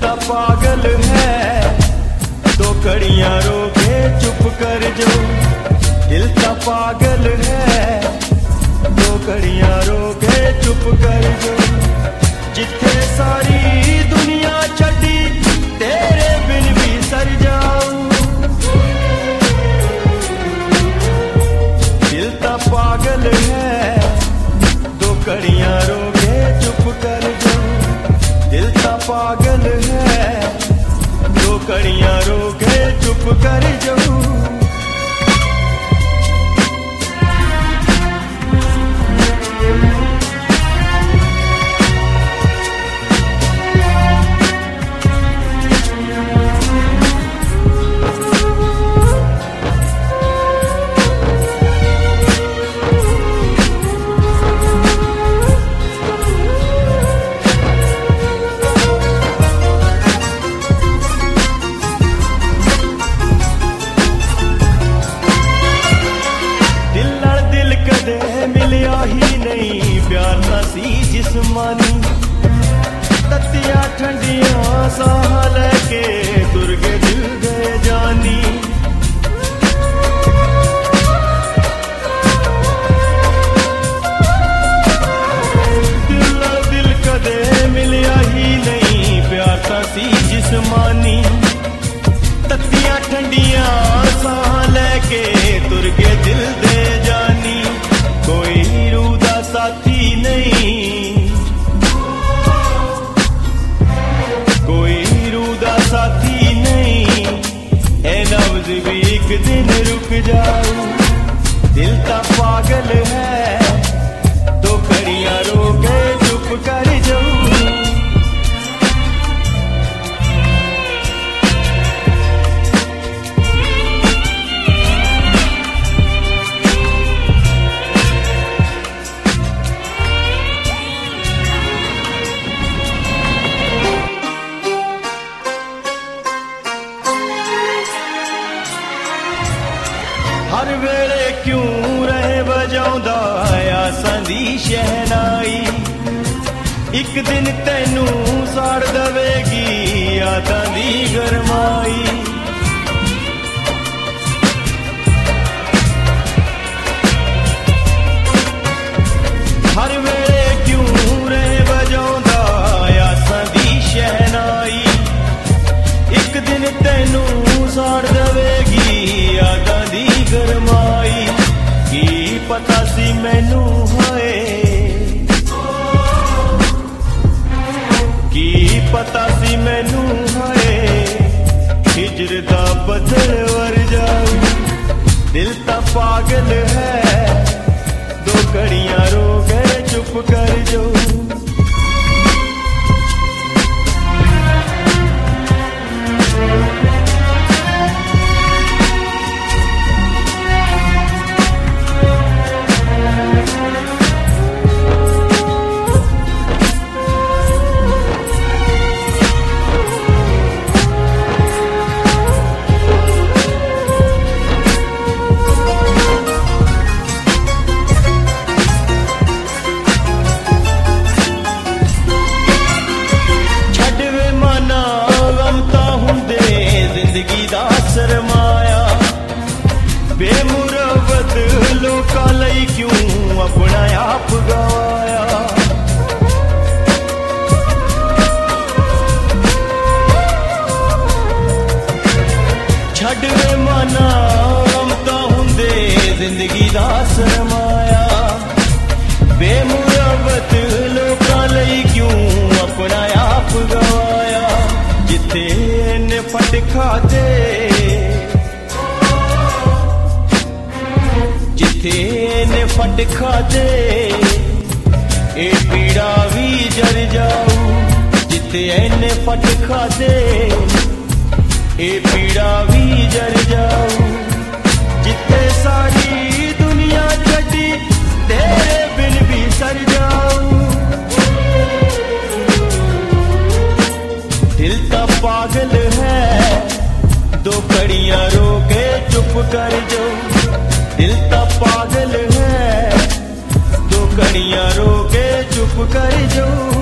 ता पागल है, दो कड़ियां रोके चुप कर जो। दिल ता पागल है, दो कड़ियां रोके चुप कर जो। जिथे सारी दुनिया छड़ी तेरे बिन भी सर जाऊं। दिल ता पागल है, दो कड़ियां रोके चुप कर जो। दिल ता पागल है, दो कड़ियां रोके चुप कर जो। मिलिया ही नहीं प्यार ना सी जिस्मानी। तत्तियां ठंडियां साह लेके तुर के दिल गए जानी। दिल कदे मिलिया ही नहीं प्यार ना सी जिस्मानी। तत्तियां ठंडियां साह लेके तुर के दिल दे जानी। कोई रूदा साथी नहीं, कोई रूदा साथी नहीं। है नब्ज भी एक दिन रुक जाऊं। दिल ता पागल है, दो कड़ियां रोके चुप कर जाऊं। हर वेले क्यों रहे बजाउंदा आसां दी शहनाई। एक दिन तैनू साड़ दवेगी यादां दी गरमाई। हर वेले क्यों रहे बजाउंदा आसां दी शहनाई। एक दिन तैनू साड़ दवेगी यादां दी गरमाई। की पता सी मैनू होए, की पता सी मैनू होए हिजर दा बदल वर जाऊं। दिल ता पागल है, दो कड़ियां रो गए चुप कर जो। जिंदगी दा सरमाया बेमुरवत लोकां लई क्यों अपना आप गवाया। छड्ड वे माना ममता हुंदे जिंदगी दा सरमाया। बेमुरवत लोकां लई क्यों अपना आप गवाया। जिथे ने फट खाते, जिथे ने फट खाते ए पीड़ा भी जर जाऊं। जिथे ने फट खाते ए पीड़ा भी जर जाऊं। जिथे सारी दुनिया छड़ी तेरे बिन भी सर जाऊं। दिल ता पागल है, दो कड़ियां रोके चुप कर जो। दिल ता पागल है, दो कड़ियां रोके चुप कर जो।